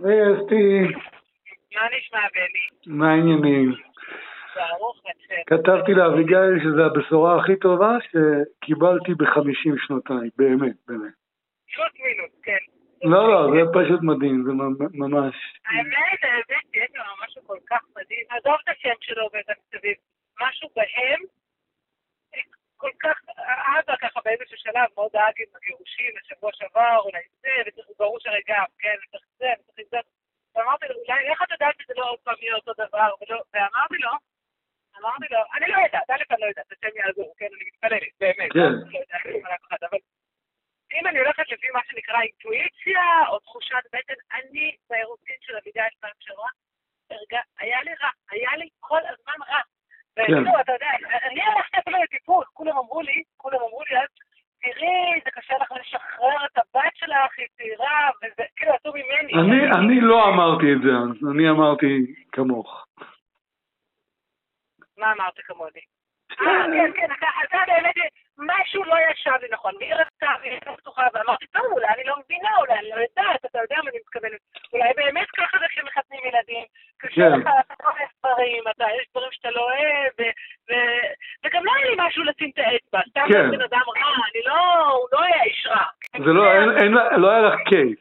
היי אסתי, מה נשמע בני? מה העניינים? ברוך השם. כתבתי לאביגיל שזו הבשורה הכי טובה שקיבלתי ב50 שנותיי, באמת, באמת. פלוס מינוס, כן. לא, זה פשוט מדהים, זה ממש... האמת, יש לו משהו כל כך מדהים. עזוב את השם שלו ואת הכתבים. משהו בהם, כל כך, אבא ככה באיזשהו שלב מאוד דאג עם הגירושים, השבוע שעבר, אולי זה, והוא ברור שהרי גם, כן, וצריך זה, וצריך זה. ואמרתי לו, אולי, איך אתה יודעת שזה לא עוד פעם יהיה אותו דבר? ואמרתי לו, אני לא יודעת, אני לא יודעת, השם יעזור, כן, אני מתפללת, באמת, כן. לא יודעת, אבל אם אני הולכת לפי מה שנקרא אינטואיציה, או תחושת בטן, אני באירוסין של אביגיל פעם שעברה, היה לי כל הזמן רע. וכאילו, אתה יודע, אני הלכתי אפילו לטיפול, כולם אמרו לי, אז תראי, זה קשה לך לשחרר את הבת שלך, היא צעירה, וזה כאילו עשו ממני. אני לא אמרתי את זה, אני אמרתי כמוך. מה אמרת כמוני? כן, אתה באמת, משהו לא ישב לי נכון, מי רצתה, והיא הייתה פתוחה, ואמרתי, טוב, אולי אני לא מבינה, אולי אני לא יודעת, אתה יודע מה אני מתכוונת, אולי באמת ככה זה כשמחתנים ילדים, קשה לך לעשות כל מיני דברים, יש דברים שאתה לא אוהב, וגם לא היה לי משהו לשים את האצבע, סתם בן אדם רע, הוא לא היה איש רע. זה לא היה לך קייס.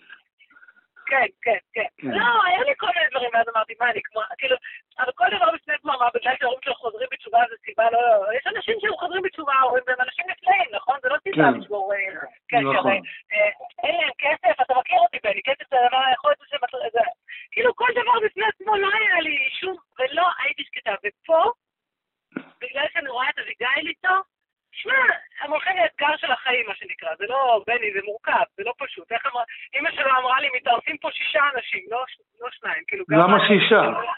כן. לא, היה לי כל מיני דברים, ואז אמרתי, מה אני כמו, כאילו, אבל כל דבר בפני עצמם, בגלל שההורים שלו חוזרים בתשובה, זה סיבה, לא, יש אנשים שהם חוזרים בתשובה, ההורים, והם אנשים נפלאים, נכון? זה לא סיבה לשבור קשר. אין להם כסף, אתה מכיר אותי, בני, כסף זה הדבר היכול להיות זה, כאילו, כל דבר בפני עצמו לא היה לי שום, ולא הייתי שקטה, ופה, בגלל שאני רואה את אביגיל איתו, שמע, הם הולכים לאתגר של החיים, מה שנקרא, זה לא, בני, זה מורכב, זה לא פשוט. איך אמרה, אמא שלו אמרה לי, מתארסים פה 6 אנשים, לא 2, כאילו גם... למה 6?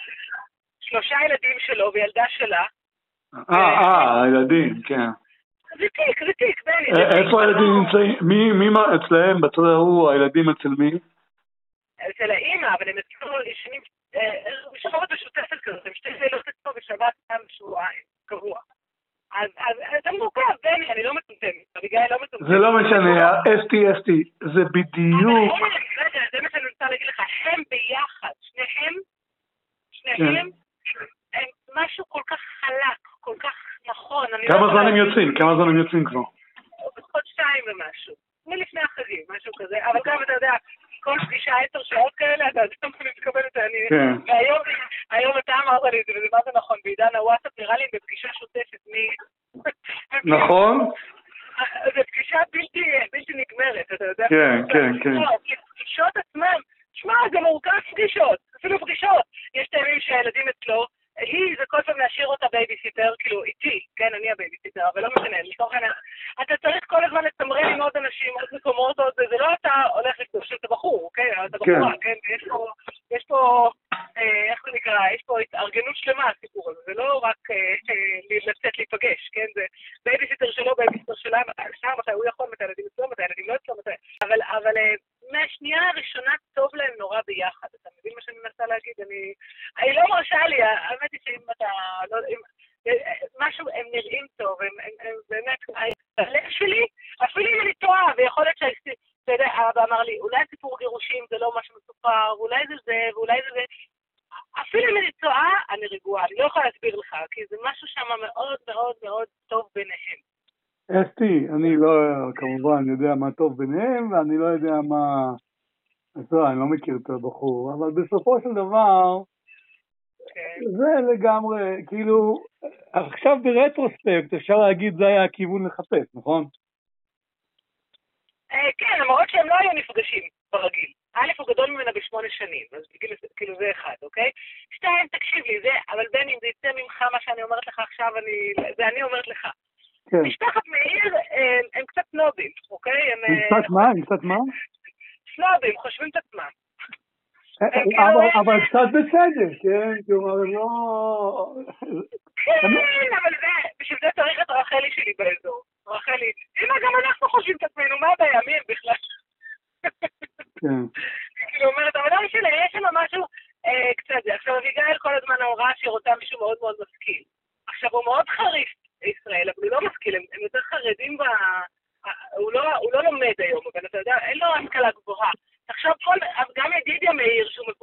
3 ילדים שלו וילדה שלה. הילדים, כן. זה תיק, בני. איפה הילדים נמצאים? מי אצלהם, בצד ההוא, הילדים אצל מי? אצל האמא, אבל הם אצלו ישנים, משמורת משותפת כזאת, הם 2 לילות אצלו בשבת פעם שבועיים, קבוע. אז זה מורכב, בני, אני לא מטומטמת, אביגיל לא מטומטמת. זה לא משנה, אסתי, זה בדיוק... רגע, זה מה שאני רוצה להגיד לך, הם ביחד, שניהם, הם משהו כל כך חלק, כל כך נכון. כמה זמן הם יוצאים כבר? חודשיים ומשהו, מלפני החגים, משהו כזה, אבל גם אתה יודע, כל פגישה 10 שעות כאלה, אתה יודע, אני מתקבלת, והיום אתה אמרת לי את זה, וזה מה זה נכון, בעידן הוואטסאפ נראה לי בפגישה שוטפת, נכון? זה פגישה בלתי נגמרת, אתה יודע? כן. פגישות עצמם, שמע, זה מורכב פגישות, אפילו פגישות. יש טעמים שהילדים אצלו, זה כל פעם להשאיר אותה בייביסיטר, כאילו איתי, כן, אני הבייביסיטר, אבל לא משנה, אתה צריך כל הזמן לתמרן עם עוד אנשים, עוד מקומות, זה לא אתה הולך לפגוש את הבחור, אוקיי? אתה בחורה, כן? יש פה, איך זה נקרא, יש פה התארגנות שלמה, הסיפור הזה, זה לא רק לצאת להיפגש, כן? זה בייביסיטר שלו, בייביסיטר שלה, מתי הוא יכול, מתי ילדים אצלו, מתי ילדים לא אצלו, אבל מהשנייה הראשונה טוב להם נורא ביחד, אתה מבין מה שאני מנסה להגיד? אני לא מרשה לי, האמת היא שאם אתה, לא, משהו, הם נראים טוב, הם באמת, הלב שלי, אפילו אם אני טועה, ויכול להיות אתה יודע, אבא אמר לי, אולי סיפור גירושים זה לא משהו מסופר, אולי זה זה, ואולי זה זה, אפילו אם אני טועה, אני רגועה, אני לא יכולה להסביר לך, כי זה משהו שם מאוד מאוד מאוד טוב ביניהם. אסתי, אני לא, כמובן, יודע מה טוב ביניהם, ואני לא יודע מה... אני לא מכיר את הבחור, אבל בסופו של דבר, זה לגמרי, כאילו, עכשיו ברטרוספקט אפשר להגיד זה היה הכיוון לחפש, נכון? כן, למרות שהם לא היו נפגשים ברגיל. א' הוא גדול ממנה ב8 שנים, אז כאילו זה אחד, אוקיי? 2, תקשיב לי, אבל בין אם זה יצא ממך מה שאני אומרת לך עכשיו, זה אני אומרת לך. משפחת מאיר הם קצת נובים, אוקיי? הם קצת מה? סנובים, חושבים את עצמם. אבל קצת בסדר, כן? כלומר, לא... כן, אבל בשביל זה צריך את רחלי שלי באזור. רחלי, אמא, גם אנחנו חושבים את עצמנו, מה הבעיה? מי הם בכלל? כן. כאילו אומרת, אבל לא משנה, יש שם משהו קצת זה. עכשיו, אביגיל כל הזמן ההוראה שהיא רוצה מישהו מאוד מאוד משכיל. עכשיו, הוא מאוד חריף ישראל, אבל הוא לא משכיל, הם יותר חרדים הוא לא לומד היום, אבל אתה יודע, אין לו השכלה גבוהה. עכשיו, גם ידידיה מאיר, שהוא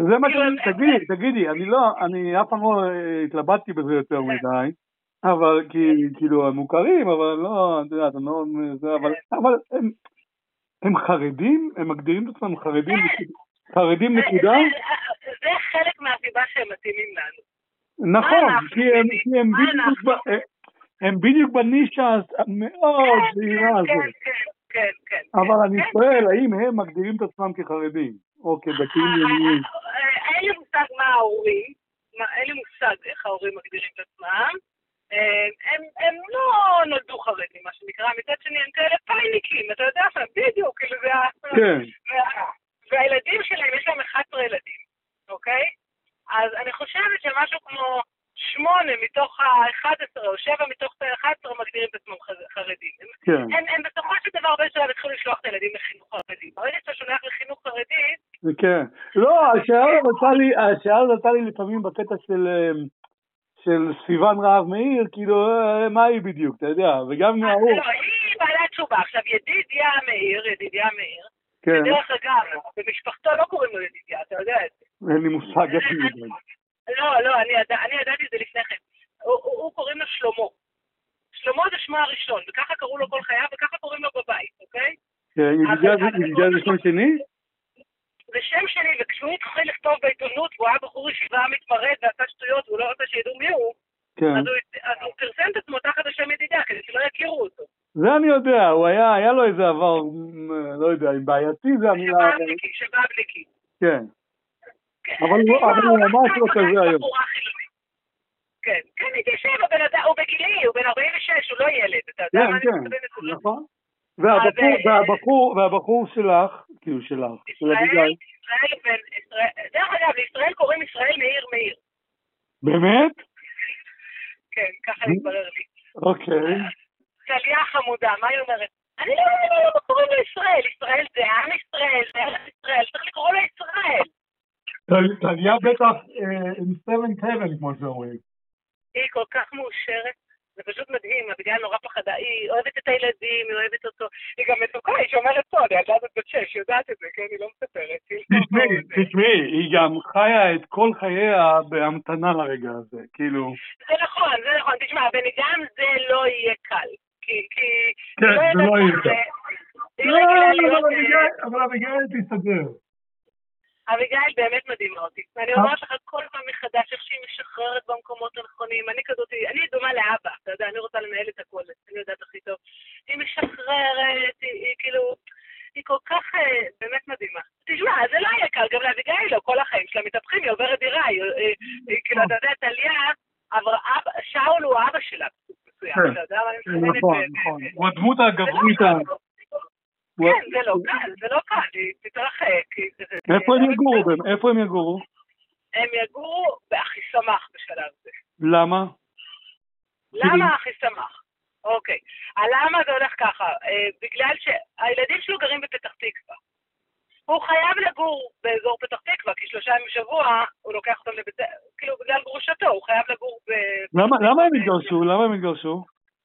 זה מה תגידי, אני אף פעם לא התלבטתי בזה יותר מדי, אבל כאילו הם מוכרים, אבל לא, אתה יודע, אבל הם חרדים? הם מגדירים את עצמם חרדים נקודה? זה חלק מהסיבה שהם מתאימים לנו. נכון, כי הם בדיוק בנישה המאוד זהירה הזאת. כן. אבל אני שואל, האם הם מגדירים את עצמם כחרדים? או כדתיים ימיים? אין לי מושג מה ההורים, אין לי מושג איך ההורים מגדירים את עצמם. הם לא נולדו חרדים, מה שנקרא, מצד שני הם כאלה פייניקים, אתה יודע, בדיוק, כאילו זה... כן. והילדים שלהם, יש להם 11 ילדים, אוקיי? אז אני חושבת שמשהו כמו 8 מתוך ה-11 או 7 מתוך ה-11 מגדירים את עצמם חרדים. הם בסופו של דבר הרבה שלב התחילו לשלוח את הילדים לחינוך חרדי. ברגע שאתה שולח לחינוך חרדי... כן. לא, השאלה נתן לי לפעמים בקטע של סיוון רהב מאיר, כאילו, מה היא בדיוק, אתה יודע, וגם מהאור. לא, היא בעלת תשובה. עכשיו, ידידיה מאיר, בדרך אגב, במשפחתו לא קוראים לו ידידיה, אתה יודע את זה. אין לי מושג איך היא יודעת. לא, אני ידעתי את זה לפני כן. הוא קוראים לו שלמה. שלמה זה שמו הראשון, וככה קראו לו כל חייו, וככה קוראים לו בבית, אוקיי? כן, ידידיה זה שם שני? זה שם שני, וכשהוא התחיל לכתוב בעיתונות, והוא היה בחור ישיבה מתמרד ועשה שטויות, והוא לא רוצה שידעו מי הוא, אז הוא פרסם את עצמו תחת השם ידידיה, כדי שלא יכירו אותו. זה אני יודע, היה לו איזה עבר, לא יודע, אם בעייתי זה המילה... שבבליקי. כן. אבל הוא ממש לא כזה היום. כן, התיישב, הוא בגילי, הוא בן 46, הוא לא ילד, אתה יודע מה אני מתכוונת? כן, נכון. והבחור שלך, כאילו שלך, של אביגיל. דרך אגב, לישראל קוראים ישראל מאיר. באמת? כן, ככה מתברר לי. אוקיי. טליה חמודה, מה היא אומרת? אני לא יודע מה קוראים לישראל, ישראל זה עם ישראל, זה ארץ ישראל, צריך לקרוא לה ישראל. טליה בטח עם 7-7, כמו שאומרים. היא כל כך מאושרת, זה פשוט מדהים, אביגיל נורא פחדה, היא אוהבת את הילדים, היא אוהבת אותו, היא גם מתוקה, היא שומרת סוד, היא ילדה בת 6, היא יודעת את זה, כן, היא לא מספרת. תשמעי, היא גם חיה את כל חייה בהמתנה לרגע הזה, כאילו... זה נכון, תשמע, בניגן זה לא יהיה קל, כי... כן, זה לא יהיה קל. אבל אביגיל תסתדר. אביגיל באמת מדהימה אותי. ואני אומרת לך כל פעם מחדש איך שהיא משחררת במקומות הנכונים. אני דומה לאבא, אתה יודע, אני רוצה לנהל את הכל, אני יודעת הכי טוב. היא משחררת, היא כאילו, היא כל כך באמת מדהימה. תשמע, זה לא יהיה קל, גם לאביגיל לא, כל החיים שלה מתהפכים, היא עוברת דירה, היא כאילו, אתה יודע, טליה, שאול הוא האבא שלה, מסוים, אתה יודע, נכון, הוא הדמות הגברית. כן, זה לא קל, תתרחק. איפה הם יגורו? הם יגורו באחיסמך בשלב זה. למה? למה אחיסמך? אוקיי. הלמה זה הולך ככה? בגלל שהילדים שלו גרים בפתח תקווה. הוא חייב לגור באזור פתח תקווה, כי 3 ימים בשבוע הוא לוקח אותם לבית... כאילו בגלל גרושתו, הוא חייב לגור ב... למה הם התגרשו?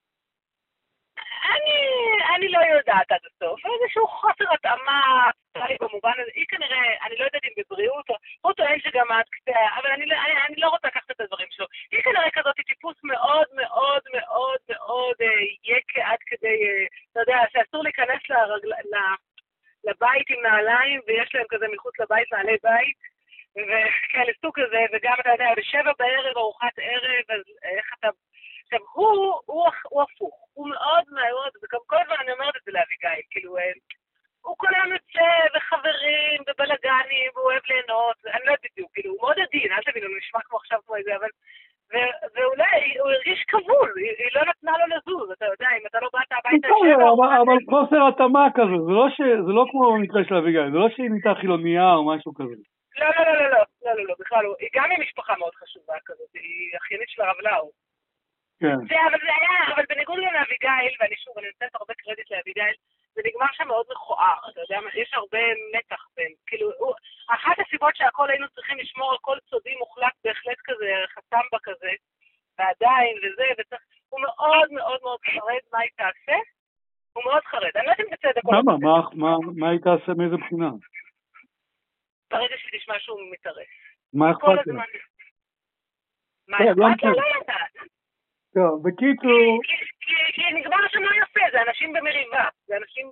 אני לא יודעת עד הסוף, איזשהו חוסר התאמה, במובן הזה, היא כנראה, אני לא יודעת אם בבריאות, הוא טוען שגם עד קטע, אבל אני לא רוצה לקחת את הדברים שלו, היא כנראה כזאת טיפוס מאוד מאוד מאוד מאוד יקה עד כדי, אתה יודע, שאסור להיכנס לבית עם נעליים, ויש להם כזה מחוץ לבית נעלי בית, וכאלה סוג כזה, וגם אתה יודע, ב7 בערב ארוחת ערב, אז איך אתה... עכשיו, הוא הפוך, הוא מאוד מאוד, וגם כל הזמן אני אומרת את זה לאביגיל, כאילו, הוא כל היום יוצא וחברים ובלגנים, והוא אוהב ליהנות, אני לא יודעת בדיוק, כאילו, הוא מאוד עדין, אל תבינו, הוא נשמע כמו עכשיו כמו איזה, אבל, ואולי הוא הרגיש כבול, היא לא נתנה לו לזוז, אתה יודע, אם אתה לא באת הביתה... אבל חוסר התאמה כזה, זה לא כמו במקרה של אביגיל, זה לא שהיא נהייתה חילוניה או משהו כזה. לא, בכלל, היא גם היא משפחה מאוד חשובה כזאת, היא אחיינית של הרב לאו. כן. אבל בניגוד לאביגיל, ואני נותנת הרבה קרדיט לאביגיל, זה נגמר שם מאוד מכוער, אתה יודע, יש הרבה מתח בין, כאילו, אחת הסיבות שהכל היינו צריכים לשמור על כל סודי מוחלט בהחלט כזה, חסמבה כזה, ועדיין וזה, הוא מאוד מאוד מאוד חרד מה היא תעשה, הוא מאוד חרד, אני לא יודעת אם בצדק... למה? מה היא תעשה מאיזה בחינה? ברגע שתשמע שהוא מתארס. מה אכפת לי? מה אכפת לו? לא יודעת. טוב, בקיצור... כי נגמר שם לא יפה, זה אנשים במריבה, זה אנשים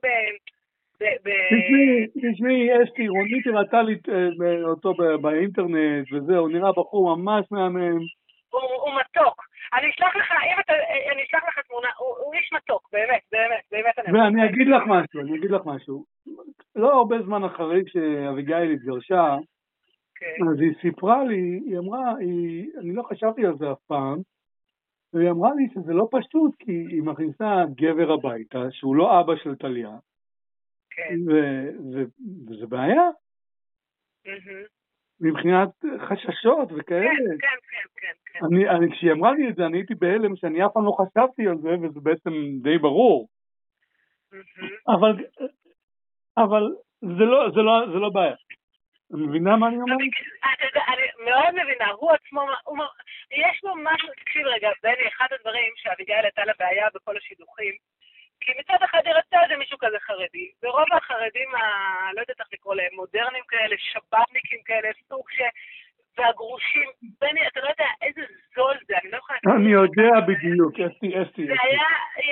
תשמעי, אסתי, רונית הראתה לי אותו באינטרנט וזהו, הוא נראה בחור ממש מהמם. הוא מתוק. אני אשלח לך תמונה, הוא איש מתוק, באמת. ואני אגיד לך משהו. לא הרבה זמן אחרי שאביגיל התגרשה, אז היא סיפרה לי, היא אמרה, אני לא חשבתי על זה אף פעם, והיא אמרה לי שזה לא פשוט, כי היא מכניסה גבר הביתה, שהוא לא אבא של טליה, וזה בעיה. מבחינת חששות וכאלה. כן. כשהיא אמרה לי את זה, אני הייתי בהלם שאני אף פעם לא חשבתי על זה, וזה בעצם די ברור. אבל זה לא בעיה. אני מבינה מה אני אומר? אני מאוד מבינה, הוא עצמו, יש לו משהו, תקשיב רגע, בני, אחד הדברים שאביגיל הייתה לה בעיה בכל השידוכים, כי מצד אחד היא רצתה איזה מישהו כזה חרדי, ורוב החרדים, לא יודעת איך לקרוא להם, מודרניים כאלה, שבאבניקים כאלה, סוג והגרושים, בני, אתה לא יודע איזה זול זה, אני לא יכולה... אני יודע בדיוק, אסתי. זה היה,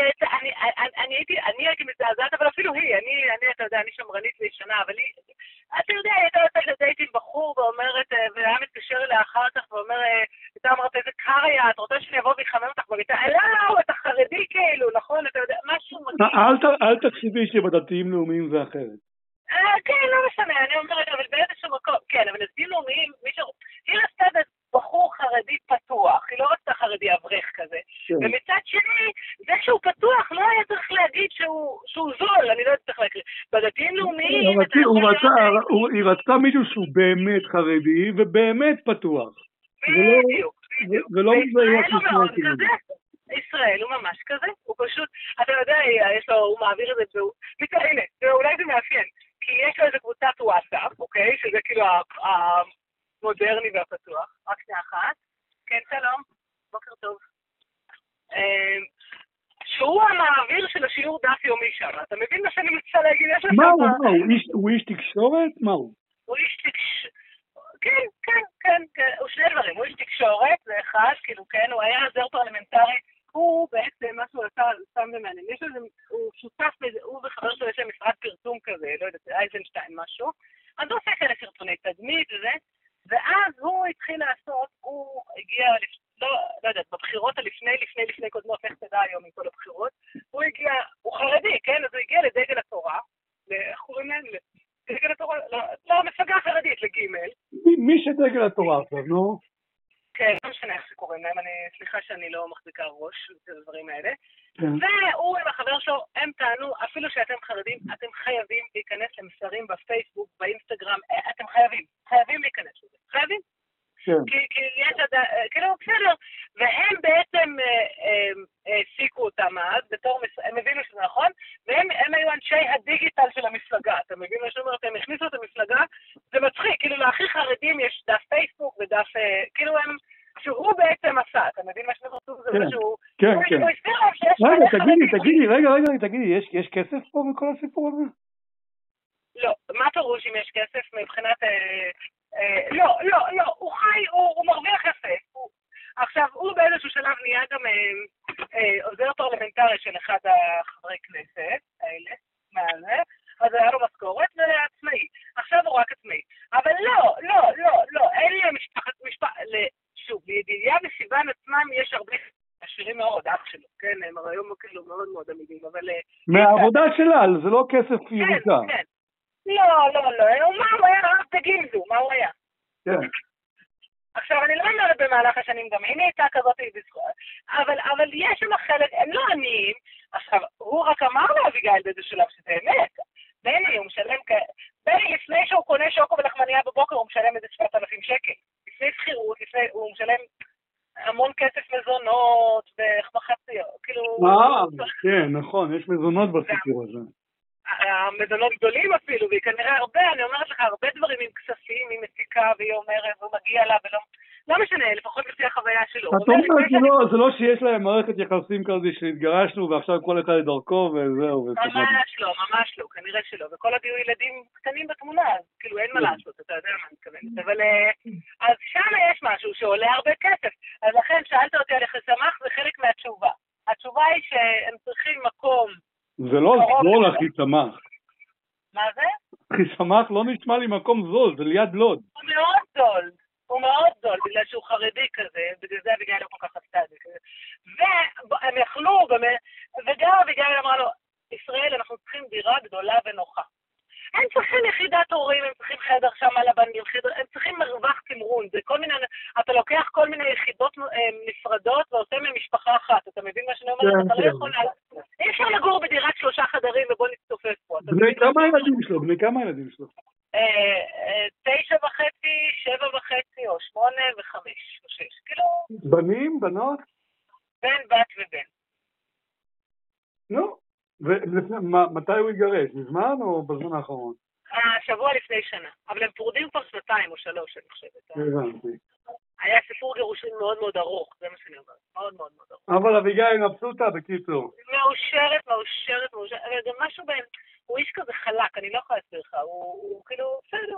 אני הייתי מזעזעת, אבל אפילו היא, אתה יודע, אני שמרנית לישנה, אבל היא, אתה יודע, היא הייתה יוצאת לדייט עם בחור ואומרת, והיה מתקשר אליה אחר כך ואומר, הייתה אמרת איזה קר היה, את רוצה שאני אבוא ויחמם אותך בביתה? לא, אתה חרדי כאילו, נכון? אתה יודע, משהו מגיע. אל תחשבי שבדתיים לאומיים זה אחרת. כן, לא משנה, אני אומרת, אבל באיזשהו מקום, כן, אבל דתיים לאומיים, היא רצתה בחור חרדי פתוח, היא לא רצתה חרדי אברך כזה. ומצד שני, זה שהוא פתוח, לא היה צריך להגיד שהוא זול, אני לא יודעת איך להקריא. בדתיים לאומיים... היא רצתה מישהו שהוא באמת חרדי ובאמת פתוח. בדיוק. ולא ישראל הוא ממש כזה, הוא פשוט, אתה יודע, הוא מעביר את זה, הנה, אולי זה מאפיין, כי יש לו איזה קבוצת וואטסאפ, אוקיי, שזה כאילו המודרני והפתוח, רק שנייה אחת, כן, שלום, בוקר טוב. שהוא המעביר של השיעור דף יומי שם, אתה מבין מה שאני מצא להגיד? מה הוא איש תקשורת? מה הוא? הוא איש תקשורת, כן, הוא שני דברים, הוא איש תקשורת, זה אחד, כאילו כן, הוא היה עזר פרלמנטרי, הוא בעצם משהו עשה סתם ומעניין, הוא שותף בזה, הוא וחבר שלו יש להם משרד פרסום כזה, לא יודעת, אייזנשטיין משהו, אז הוא עושה כאלה סרטוני תדמית וזה, ואז הוא התחיל לעשות, הוא הגיע, לא יודעת, בבחירות לפני קודמות, איך תדע היום עם כל הבחירות, הוא חרדי, כן, אז הוא הגיע לדגל התורה, איך קוראים להם? דגל התורה, לא, מפלגה חרדית לגימל. מי שדגל התורה עכשיו, נו? כן, לא משנה איך שקוראים להם, סליחה שאני לא מחזיקה ראש את הדברים האלה. והוא עם החבר שלו, הם טענו, אפילו שאתם חרדים, אתם חייבים להיכנס למסרים בפייסבוק, באינסטגרם, אתם חייבים להיכנס לזה, חייבים. כי יש, כאילו, בסדר, והם בעצם העסיקו אותם אז, הם הבינו שזה נכון, והם היו אנשי הדיגיטל של המפלגה, אתה מבין מה שאומרת, הם הכניסו את המפלגה, זה מצחיק, כאילו להכי חרדים יש דף פייסבוק ודף, כאילו הם, שהוא בעצם עשה, אתה מבין מה שאומרת, זה שהוא, כן. רגע, תגידי, יש כסף פה מכל הסיפור הזה? לא, מה פירוש אם יש כסף מבחינת... לא, הוא חי, הוא מרוויח יפה. עכשיו, הוא באיזשהו שלב נהיה גם עוזר פרלמנטרי של אחד החברי כנסת האלה, אז היה לו משכורת ועצמאי. עכשיו הוא רק עצמאי. אבל לא, אין לי משפחת, שוב, לידידיה וסיוון עצמם יש הרבה עשירים מאוד, אח שלו, כן, הם היום כאילו מאוד מאוד עמידים, אבל... מהעבודה שלה, זה לא כסף ירושה. כן. לא, הוא היה רק תגידו, מה הוא היה? כן. עכשיו, אני לא אומרת במהלך השנים גם, הנה הייתה כזאת בזכות, אבל יש שם חלק, הם לא עניים, עכשיו, הוא רק אמר לאביגיל באיזה שלב שזה אמת, בני, הוא משלם, בני, לפני שהוא קונה שוקו ולחמניה בבוקר, הוא משלם איזה 7,000 שקל, לפני שכירות, הוא משלם המון כסף מזונות, ומחציות, כאילו... כן, נכון, יש מזונות בסיפור הזה. המזונות גדולים אפילו, והיא כנראה הרבה, אני אומרת לך, הרבה דברים עם כספים, עם מסיקה, והיא אומרת, והוא מגיע לה, לא משנה, לפחות לפי החוויה שלו. את אומרת, זה לא שיש להם מערכת יחסים כזה שהתגרשנו, ועכשיו כל אחד לדרכו, וזהו. ממש לא, כנראה שלא, וכל עוד יהיו ילדים קטנים בתמונה, אז כאילו אין מה לעשות, אתה יודע מה אני מתכוונת, אבל אז שם יש משהו שעולה הרבה כסף, אז לכן שאלת אותי על יחס סמך, זה חלק מהתשובה. התשובה היא שהם צריכים מקום. זה לא זול הכי סמך. מה זה? הכי סמך לא נשמע לי מקום זול, זה ליד לוד. הוא מאוד זול, בגלל שהוא חרדי כזה, בגלל זה אביגיל לא כל כך עשתה את זה כזה. והם יכלו, וגם אביגיל אמרה לו, ישראל, אנחנו צריכים דירה גדולה ונוחה. הם צריכים יחידת הורים, הם צריכים חדר שם על הבנים, הם צריכים מרווח תמרון, זה כל מיני, אתה לוקח כל מיני יחידות נפרדות ועושה ממשפחה אחת, אתה מבין מה שאני אומרת? אתה לא יכול, אי אפשר לגור בדירת 3 חדרים ובוא נצטופף פה. בני כמה ילדים שלו? 9.5, 7.5 או 8 ו5 או 6, כאילו... בנים, בנות? בן, בת ובן. נו, ומתי הוא יגרש? מזמן או בזמן האחרון? שבוע לפני שנה, אבל הם פרודים כבר 2 או 3, אני חושבת. הבנתי. היה סיפור גירושים מאוד מאוד ארוך, זה מה שאני אומרת, מאוד מאוד מאוד ארוך. אבל אביגיל מבסוטה בקיצור. מאושרת, אבל גם משהו בהם, הוא איש כזה חלק, אני לא יכולה להסביר לך, הוא כאילו, בסדר.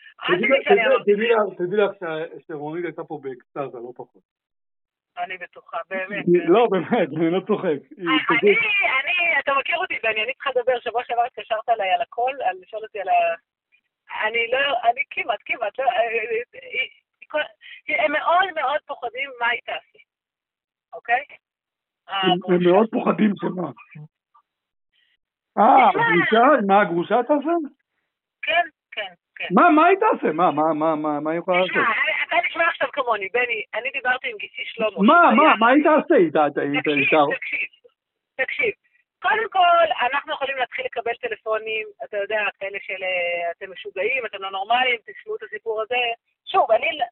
תדעי לך שרונית הייתה פה באקסטאזה, לא פחות. אני בטוחה, באמת. לא, באמת, אני לא צוחק. אתה מכיר אותי, ואני צריכה לדבר, שבוע שעבר התקשרת עליי על הכל, על לשאול אותי על ה... אני כמעט, הם מאוד מאוד פוחדים מה היא תעשי, אוקיי? הם מאוד פוחדים שמה. הגרושה תעשה? כן. מה היא תעשה? מה היא יכולה לעשות? אתה נשמע עכשיו כמוני, בני, אני דיברתי עם גיסי שלמה. מה היא תעשה? תקשיב. קודם כל, אנחנו יכולים להתחיל לקבל טלפונים, אתה יודע, כאלה של אתם משוגעים, אתם לא נורמליים, תשמעו את הסיפור הזה. שוב,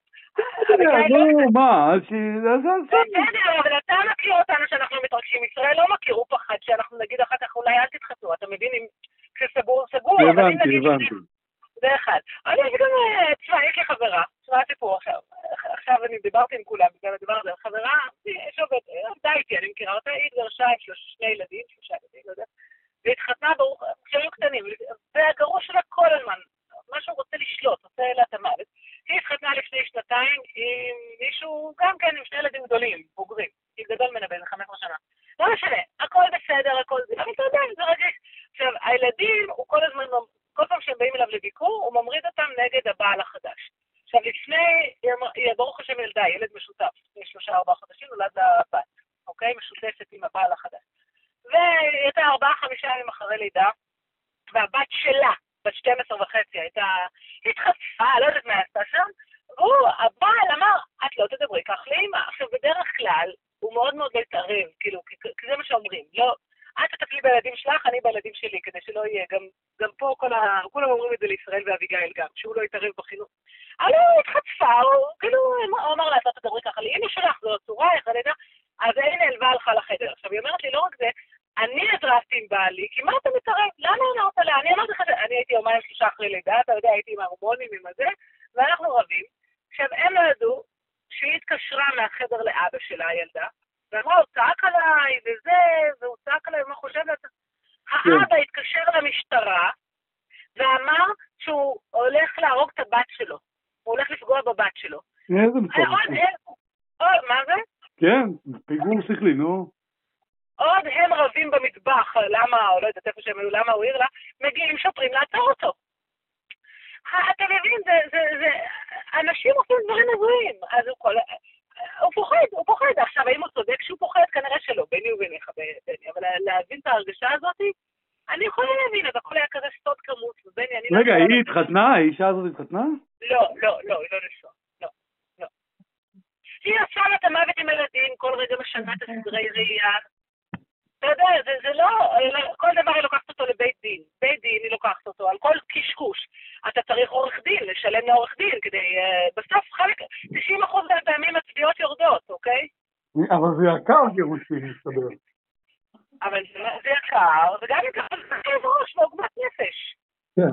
אבל אתה מכיר אותנו שאנחנו מתרגשים. ישראל לא מכיר, הוא פחד שאנחנו נגיד אחר כך אולי אל תתחתנו, אתה מבין אם כשסגור, הבנתי. זה אחד. אני אגיד גם, תשמע, יש לי חברה, תשמע הסיפור עכשיו אני דיברתי עם כולם, בגלל הדבר הזה, חברה, עבדה איתי, אני מכירה אותה, היא התגרשה עם 3 ילדים, לא יודע, והתחתנה ברוך, כשהיו קטנים, והגרוש שלה כל הזמן, משהו רוצה לשלוט, רוצה לה את המוות, היא התחתנה לפני 2 עם מישהו, גם כן עם 2 ילדים גדולים, בוגרים, היא גדול ממנה באיזה 15 שנה. לא משנה, הכל בסדר, הכל זה, אבל אתה יודע, זה רגש. עכשיו, הילדים, הוא כל הזמן, כל פעם שהם באים אליו לביקור, הוא ממריד אותם נגד הבעל החדש. עכשיו, לפני, ברוך השם ילדה, ילד משותף, לפני 3-4 חודשים, נולד הבת, אוקיי? משותפת עם הבעל החדש. והיא הייתה 4-5 ימים אחרי לידה, והבת שלה, בת 12.5, הייתה התחצפה, לא יודעת מה עשתה שם, הבעל אמר, את לא תדברי כך לאמא. עכשיו, בדרך כלל, הוא מאוד מאוד לא יתערב, כאילו, כי זה מה שאומרים, לא, את תטפלי בילדים שלך, אני בילדים שלי, כדי שלא יהיה, גם פה כולם אומרים את זה לישראל ואביגיל גם, שהוא לא יתערב בחינוך. אבל הוא התחצפה, הוא אמר לה, את לא תדברי ככה לאמא שלך, זו הצורה, איך אני יודע, אז הנה אלווה הלכה לחדר. עכשיו, היא אומרת לי, לא רק זה, אני הדרסתי עם בעלי, כי מה אתה מתערב? למה אמרת לה? אני אמרתי לך, אני הייתי 2-3 אחרי לידה, אתה יודע, הייתי עם ההורמונים, עם הזה, ואנחנו רבים. עכשיו, הם לא ידעו שהיא התקשרה מהחדר לאבא שלה, הילדה, ואמרה, הוא צעק עליי, והוא צעק עליי, מה חושבת? האבא התקשר למשטרה, ואמר שהוא הולך להרוג את הבת שלו. הוא הולך לפגוע בבת שלו. איזה מצב? מה זה? כן, פיגור שכלי, נו. עוד הם רבים במטבח, למה, או לא יודעת איפה שהם היו, למה הוא העיר לה, מגיעים שוטרים לעצור אותו. אתה מבין, אנשים עושים דברים הזויים, אז הוא פוחד, עכשיו האם הוא צודק שהוא פוחד? כנראה שלא, ביני וביניך, אבל להבין את ההרגשה הזאת, אני יכולה להבין, אז הכל היה כזה סוד כמות, וביני, אני... רגע, היא התחתנה? האישה הזאת התחתנה? לא, היא לא נשואה, לא. היא עושה לה את המוות עם ילדים, כל רגע משנה את הסדרי ראייה, אתה יודע, זה לא, כל דבר היא לוקחת אותו לבית דין, בית דין היא לוקחת אותו, על כל קשקוש, אתה צריך עורך דין, לשלם לעורך דין, כדי, בסוף חלק, 90% מהפעמים התביעות יורדות, אוקיי? אבל זה יקר גירושים, מסתבר. אבל זה יקר, וגם יקר, זה כאב ראש ועוגמת נפש. כן.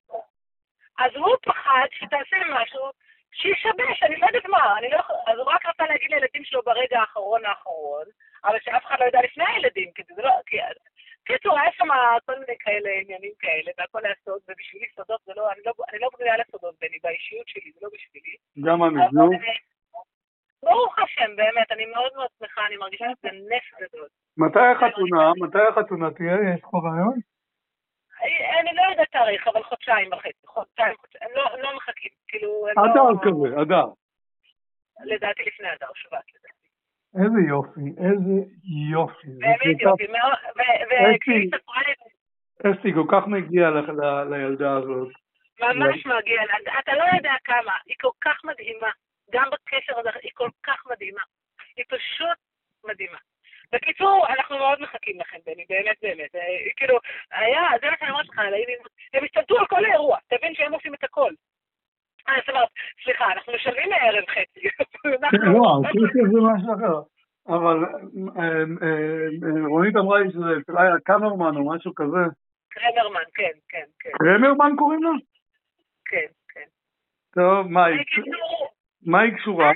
אז הוא פחד שתעשה משהו שישבש, אני לא יודעת מה, אז הוא רק רצה להגיד לילדים שלו ברגע האחרון, אבל שאף אחד לא יודע לפני הילדים, כי קיצור, היה שם כל מיני כאלה עניינים כאלה, והכל היה סוד, ובשבילי סודות זה לא, אני לא בריאה לסודות בני, באישיות שלי, זה לא בשבילי. גם אני, נו. ברוך השם, באמת, אני מאוד מאוד שמחה, אני מרגישה שזה נס גדול. מתי החתונה תהיה? יש לך רעיון? אני לא יודעת תאריך, אבל חודשיים וחצי, הם לא מחכים, כאילו... אדר כזה, אדר. לדעתי לפני אדר, שבט לדעתי. איזה יופי. באמת יופי, וכשהיא ספרה לי... אסתי, כל כך מגיע לילדה הזאת. ממש מגיע, אתה לא יודע כמה, היא כל כך מדהימה, גם בקשר הזה, היא כל כך מדהימה, היא פשוט מדהימה. בקיצור, אנחנו מאוד מחכים לכם, בני, באמת, כאילו, זה מה שאני אומרת לך, הם השתלטו על כל האירוע, תבין שהם עושים את הכל. סליחה, אנחנו משלמים מערב חצי. וואו, זה משהו אחר. אבל רונית אמרה לי שזה אולי קמרמן או משהו כזה. קרמרמן, כן. קרמרמן קוראים לו? כן. טוב, מה היא קשורה?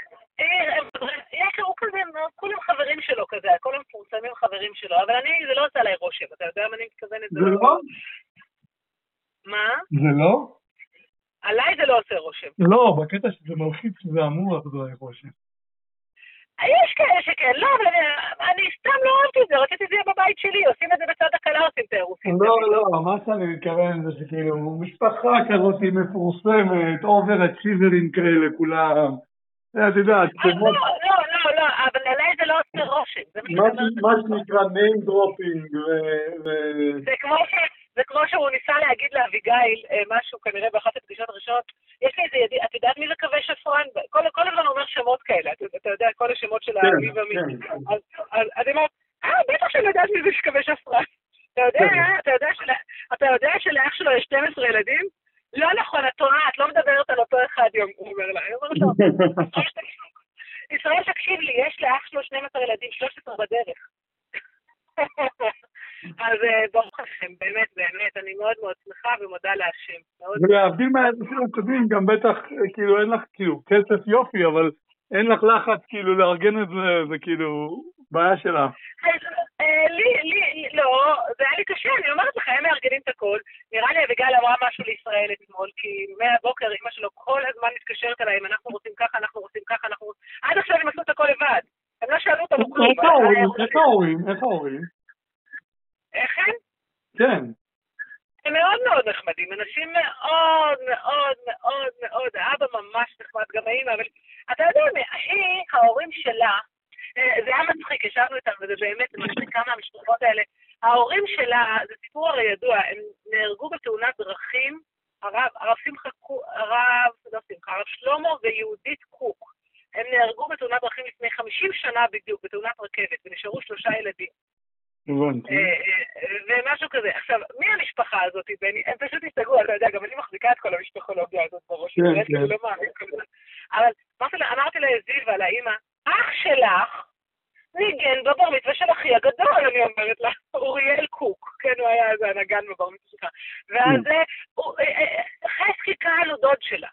הוא כזה, כולם חברים שלו כזה, כל המפורסמים חברים שלו, אבל זה לא עושה עליי רושם, אתה יודע מה אני מתכוונת? זה לא? מה? זה לא? עליי זה לא עושה רושם. לא, בקטע שזה מלחיץ שזה אמור לעשות עליי רושם. יש כאלה שכן, לא, אבל אני סתם לא אוהבתי את זה, רציתי את זה בבית שלי, עושים את זה בצד הקלה, עושים תירוצים. לא, מה שאני מתכוון זה שכאילו, משפחה כזאת היא מפורסמת, אובר אצ'יברים כאלה כולם. את יודעת, לא, אבל עליי זה לא עושה רושם. מה שנקרא name dropping זה כמו שהוא ניסה להגיד לאביגיל משהו כנראה באחת הפגישות הראשונות, יש לי איזה ידיד, את יודעת מי זה קווי שפרן? כל הזמן אומר שמות כאלה, אתה יודע, כל השמות של המי ומי. אז אני אומרת, בטח שאני יודעת מי זה קווי שפרן. אתה יודע שלאח שלו יש 12 ילדים? לא נכון, את טועה, את לא מדברת על אותו אחד יום, הוא אומר לה. אני אומרת לו, ישראל תקשיב לי, יש לאח שלו 12 ילדים, 13 בדרך. אז ברוך השם, באמת, אני מאוד מאוד שמחה ומודה להשם. ולהבדיל מהאנשים הקודמים, גם בטח, כאילו, אין לך, כאילו, כסף יופי, אבל אין לך לחץ, כאילו, לארגן את זה כאילו, בעיה שלה. לא, זה היה לי קשה, אני אומרת לך, הם מארגנים את הכל. נראה לי אביגיל אמרה משהו לישראל אתמול, כי מהבוקר אמא שלו כל הזמן מתקשרת אליי, אם אנחנו רוצים ככה, עד עכשיו הם עשו את הכל לבד. הם לא שאלו אותם כלום. איך ההורים? איך הם? כן. הם מאוד מאוד נחמדים, אנשים מאוד מאוד מאוד מאוד, האבא ממש נחמד, גם האמא, אבל אתה יודע, ההורים שלה, זה היה מצחיק, ישבנו איתם, וזה באמת מצחיק כמה המשפחות האלה, ההורים שלה, זה סיפור הרי ידוע, הם נהרגו בתאונת דרכים, הרב שלמה ויהודית קוק, הם נהרגו בתאונת דרכים לפני 50 שנה בדיוק, בתאונת רכבת, ונשארו 3 ילדים. ומשהו כזה. עכשיו, מי המשפחה הזאת, בני? הם פשוט הסתגרו, אתה יודע, גם אני מחזיקה את כל המשפחולוגיה הזאת בראש. אבל אמרתי לזיווה, לאמא, אח שלך ניגן בבר מצווה של אחי הגדול, אני אומרת לה, אוריאל קוק, כן, הוא היה איזה הנגן בבר מצווה שלך. ואז חסקי קהל הוא דוד שלה.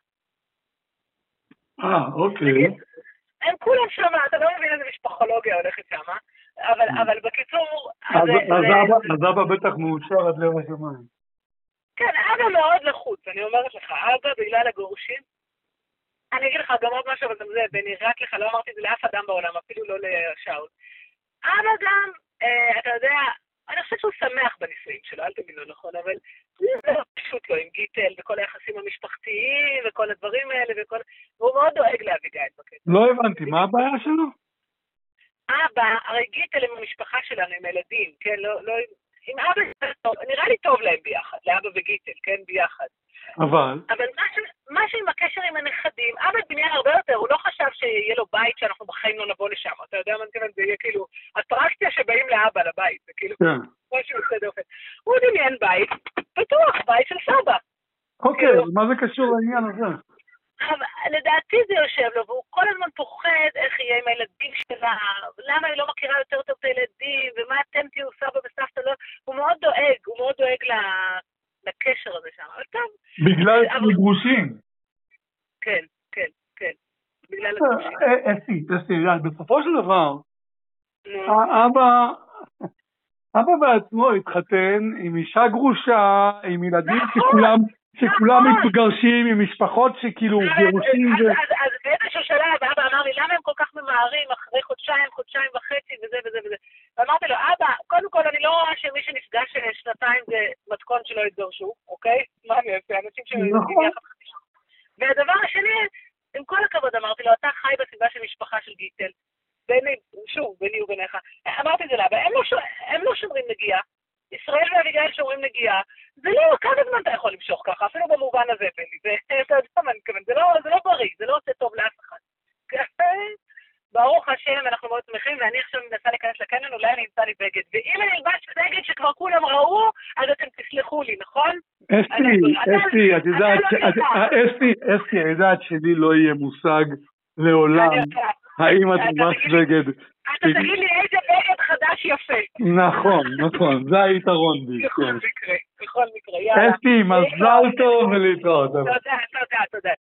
אוקיי. הם כולם שם, אתה לא מבין איזה משפחולוגיה הולכת שם, אבל בקיצור... אז אבא בטח מאושר עד לב השמיים. כן, אבא מאוד לחוץ, אני אומרת לך, אבא בגלל הגורשים, אני אגיד לך גם עוד משהו, אבל גם זה, בני, רק לך, לא אמרתי את זה לאף אדם בעולם, אפילו לא לשאול. אבא גם, אתה יודע, אני חושבת שהוא שמח בנישואים שלו, אל תבין לא נכון, אבל זה פשוט לא עם גיטל, וכל היחסים המשפחתיים, וכל הדברים האלה, והוא מאוד דואג לאביגיל בקטע. לא הבנתי, מה הבעיה שלו? אבא, הרי גיטל עם המשפחה שלנו, עם ילדים, כן, לא, עם אבא, נראה לי טוב להם ביחד, לאבא וגיטל, כן, ביחד. אבל משהו עם הקשר עם הנכדים, אבא בניין הרבה יותר, הוא לא חשב שיהיה לו בית שאנחנו בחיים לא נבוא לשם, אתה יודע מה נתכוון, זה יהיה כאילו, אטרקציה שבאים לאבא לבית, זה כאילו, משהו יוצא דופן. הוא דמיין בית, פתוח, בית של סבא. אוקיי, מה זה קשור לעניין הזה? לדעתי זה יושב לו, והוא כל הזמן פוחד איך יהיה עם הילדים שלה, למה היא לא מכירה יותר טוב את הילדים, ומה אתם תהיו סבא וסבתא, הוא מאוד דואג לקשר הזה שם, אבל טוב. בגלל הגרושים. כן, בגלל הגרושים. אסי, בסופו של דבר, האבא, אבא בעצמו התחתן עם אישה גרושה, עם ילדים שכולם מתגרשים, עם משפחות שכאילו גירושים אז באיזשהו שלב אבא אמר לי, למה הם כל כך ממהרים אחרי חודשיים וחצי וזה וזה וזה. ואמרתי לו, אבא, קודם כל אני לא רואה שמי שנפגש 2 זה מתכון שלא יתגרשו, אוקיי? מה אני אעשה? אנשים שמתגרשים יחד חצי. והדבר השני, עם כל הכבוד אמרתי לו, אתה חי בסביבה של משפחה של גיטל. ביני וביניך. אמרתי את זה לאבא, הם לא שומרים נגיעה. ישראל ואביגיל שומרים נגיעה. זה לא, כמה זמן אתה יכול למשוך ככה, אפילו במובן הזה, בני. אתה יודע מה אני מתכוון, זה לא בריא, זה לא עושה טוב לאף אחד. ברוך השם, אנחנו מאוד שמחים, ואני עכשיו מנסה להיכנס לקניון, אולי אני אמצא לי בגד. ואם אני אלבש בגד שכבר כולם ראו, אז אתם תסלחו לי, נכון? אסתי, את יודעת, אסתי, הידעת שלי לא יהיה מושג לעולם, האם את לבש בגד. אתה תגיד לי איזה בגד חדש יפה. נכון, זה היתרון בי. בכל מקרה, יאללה. אסתי, מזל טוב ולהתראות. תודה.